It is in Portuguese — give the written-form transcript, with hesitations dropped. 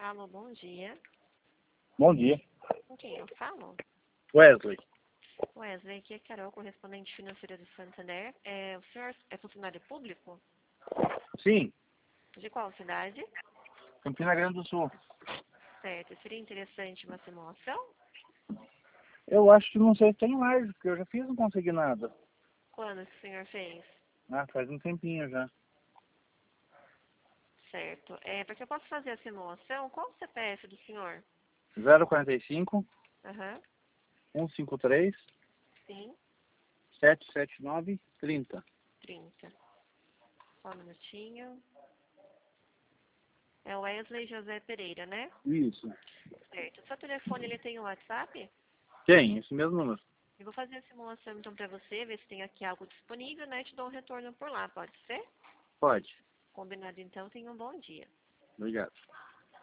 Alô, bom dia. Bom dia. Com quem eu falo? Wesley. Wesley, aqui é Carol, correspondente financeira do Santander. O senhor é funcionário público? Sim, De qual cidade? Campina Grande do Sul. Certo. Seria interessante uma simulação? Eu acho que não sei se tem mais, porque eu já fiz não consegui nada. Quando que o senhor fez? Ah, faz um tempinho já. Certo. Para que eu possa fazer a simulação, qual o CPF do senhor? 045 Aham. 153 Sim. 779 30. 30. Só um minutinho. É o Wesley José Pereira, né? Isso. Certo. O seu telefone, ele tem o WhatsApp? Tem, esse mesmo número. Eu vou fazer a simulação então para você, ver se tem aqui algo disponível, né? Te dou um retorno por lá, pode ser? Pode. Combinado então, tenha um bom dia. Obrigado.